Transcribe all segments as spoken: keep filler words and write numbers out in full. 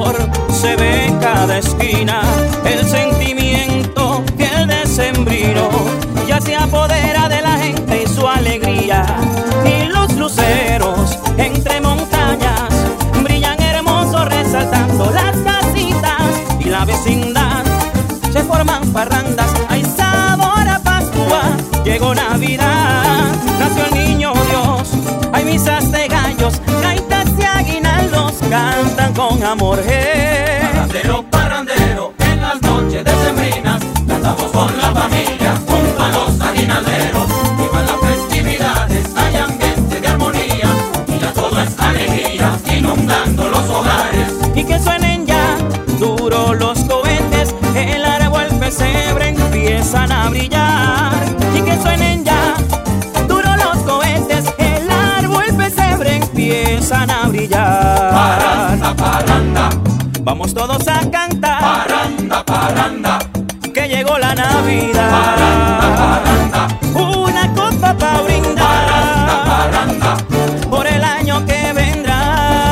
amor se ve en cada esquina. El sentimiento que el decembrino ya se apodera de la gente y su alegría. Y los luceros entre montañas brillan hermosos resaltando las casitas y la vecindad. Se forman parrandas, hay sabor a Pascua, llegó Navidad, nació el niño Dios. Hay misas de gallos, gaitas y aguinaldos cantan con amor. Hey. Parrandero, parrandero, en las noches decembrinas cantamos con la familia junto a los aguinalderos. Vivan las festividades, hay ambiente de armonía y ya todo es alegría inundando los hogares. Y que suenen ya duro los cohetes, el árbol pesebre empiezan a brillar. Y que suenen ya duro los cohetes, el árbol pesebre empiezan a brillar. Parranda, parranda, vamos todos a cantar. Parranda, parranda, que llegó la Navidad. Parranda, parranda, una copa pa' brindar. Parranda, parranda, por el año que vendrá.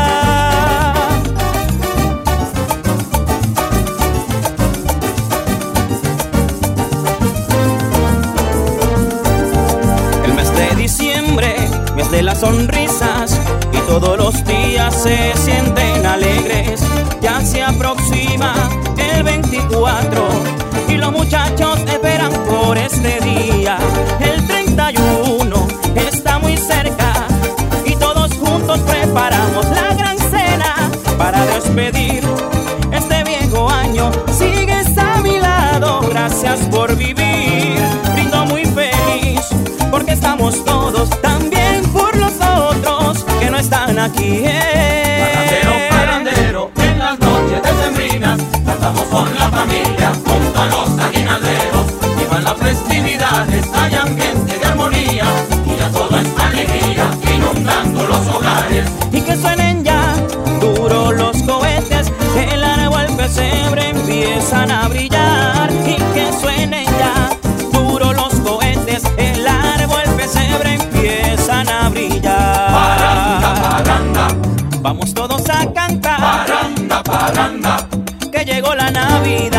El mes de diciembre, mes de las sonrisas, y todos los días se sienten alegres. Ya se aproxima el veinticuatro y los muchachos esperan por este día. El treinta y uno está muy cerca y todos juntos preparamos la gran cena para despedir este viejo año. Sigues a mi lado, gracias por vivir. Brindo muy feliz porque estamos todos, también por los otros que no están aquí. Parrandero, parrandero, en las noches decembrinas cantamos con la familia junto a los aguinalderos. Vivan las festividades, hay ambiente de armonía y ya todo es alegría inundando los hogares. Y que suenen ya duro los cohetes, el árbol pesebre empiezan a brillar. Y que suenen ya duro los cohetes, el árbol pesebre empiezan a brillar. Parranda, parranda, vamos todos a cantar. Parranda, parranda, que llegó la Navidad.